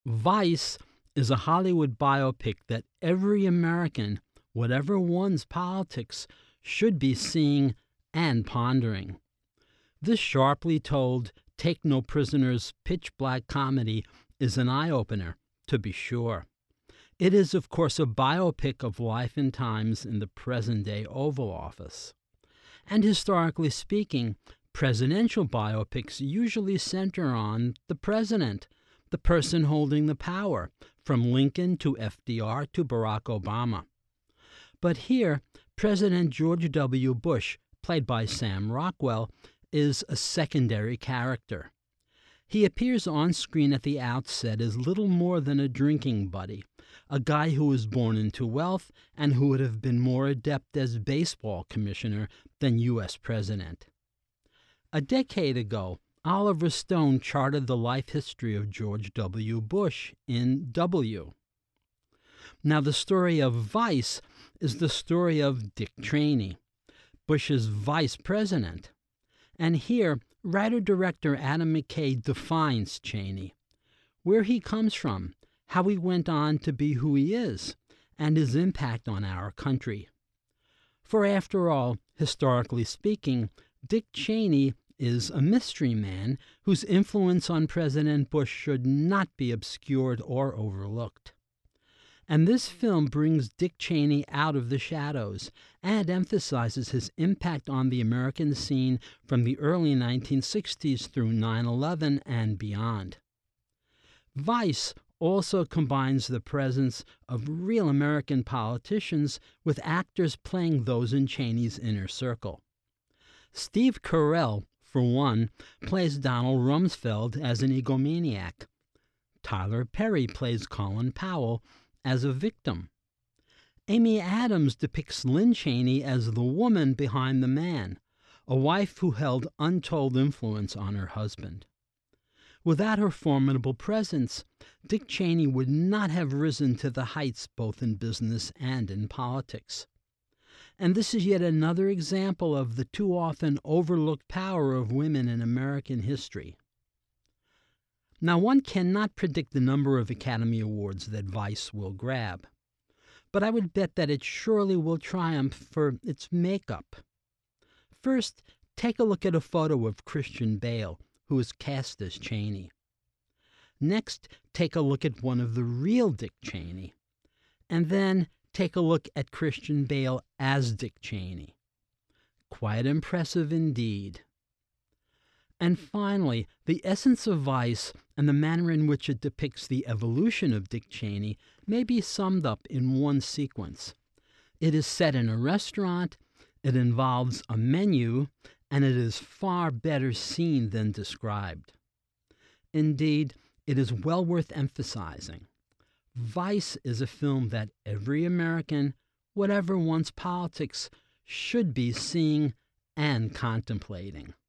Vice is a Hollywood biopic that every American, whatever one's politics, should be seeing and pondering. This sharply told, take no prisoners, pitch black comedy is an eye opener, to be sure. It is, of course, a biopic of life and times in the present day Oval Office. And historically speaking, presidential biopics usually center on the president, the person holding the power, from Lincoln to FDR to Barack Obama. But here, President George W. Bush, played by Sam Rockwell, is a secondary character. He appears on screen at the outset as little more than a drinking buddy, a guy who was born into wealth and who would have been more adept as baseball commissioner than U.S. president. A decade ago, Oliver Stone charted the life history of George W. Bush in W. Now, the story of Vice is the story of Dick Cheney, Bush's vice president. And here, writer-director Adam McKay defines Cheney, where he comes from, how he went on to be who he is, and his impact on our country. For after all, historically speaking, Dick Cheney is a mystery man whose influence on President Bush should not be obscured or overlooked. And this film brings Dick Cheney out of the shadows and emphasizes his impact on the American scene from the early 1960s through 9/11 and beyond. Vice also combines the presence of real American politicians with actors playing those in Cheney's inner circle. Steve Carell, for one, plays Donald Rumsfeld as an egomaniac. Tyler Perry plays Colin Powell as a victim. Amy Adams depicts Lynn Cheney as the woman behind the man, a wife who held untold influence on her husband. Without her formidable presence, Dick Cheney would not have risen to the heights both in business and in politics. And this is yet another example of the too often overlooked power of women in American history. Now, one cannot predict the number of Academy Awards that Vice will grab, but I would bet that it surely will triumph for its makeup. First, take a look at a photo of Christian Bale, who is cast as Cheney. Next, take a look at one of the real Dick Cheney. And then take a look at Christian Bale as Dick Cheney. Quite impressive indeed. And finally, the essence of Vice and the manner in which it depicts the evolution of Dick Cheney may be summed up in one sequence. It is set in a restaurant, it involves a menu, and it is far better seen than described. Indeed, it is well worth emphasizing. Vice is a film that every American, whatever one's politics, should be seeing and contemplating.